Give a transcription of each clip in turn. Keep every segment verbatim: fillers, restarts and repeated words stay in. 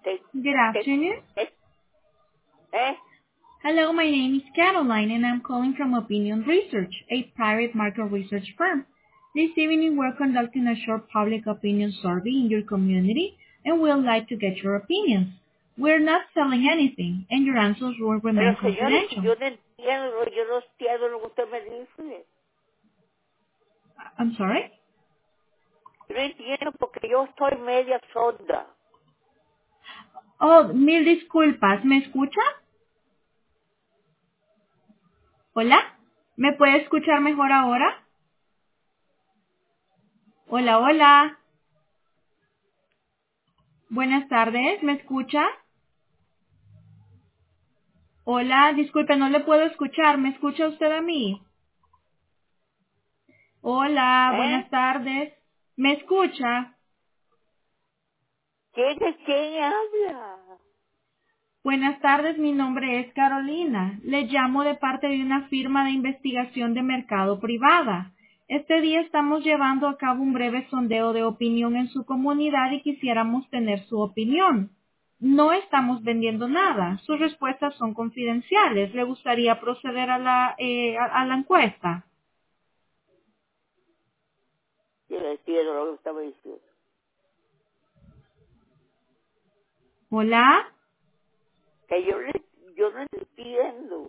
Te, Good te, afternoon. te, ¿eh? Hello, my name is Caroline, and I'm calling from Opinion Research, a private market research firm. This evening, we're conducting a short public opinion survey in your community, and we'd like to get your opinions. We're not selling anything, and your answers will remain Pero señores, si confidential. yo no entiendo, yo no entiendo lo que usted me dice. I'm sorry? Yo no entiendo porque yo estoy media sorda. Oh, mil disculpas. ¿Me escucha? Hola. ¿Me puede escuchar mejor ahora? Hola, hola. Buenas tardes. ¿Me escucha? Hola, disculpe, no le puedo escuchar. ¿Me escucha usted a mí? Hola, ¿Eh? buenas tardes. ¿Me escucha? ¿Quién es quién habla? Buenas tardes, mi nombre es Carolina. Le llamo de parte de una firma de investigación de mercado privada. Este día estamos llevando a cabo un breve sondeo de opinión en su comunidad y quisiéramos tener su opinión. No estamos vendiendo nada. Sus respuestas son confidenciales. ¿Le gustaría proceder a la, eh, a, a la encuesta? Yo no entiendo lo que estaba diciendo. Hola. Que yo, no- yo no entiendo.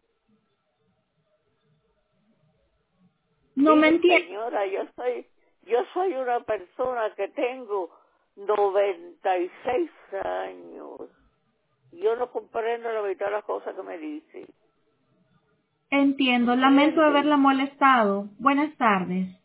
No me Mire, entiende. señora, yo soy, yo soy una persona que tengo noventa y seis años. Yo no comprendo la mitad de las cosas que me dice. Entiendo, lamento ¿Entiende? haberla molestado. Buenas tardes.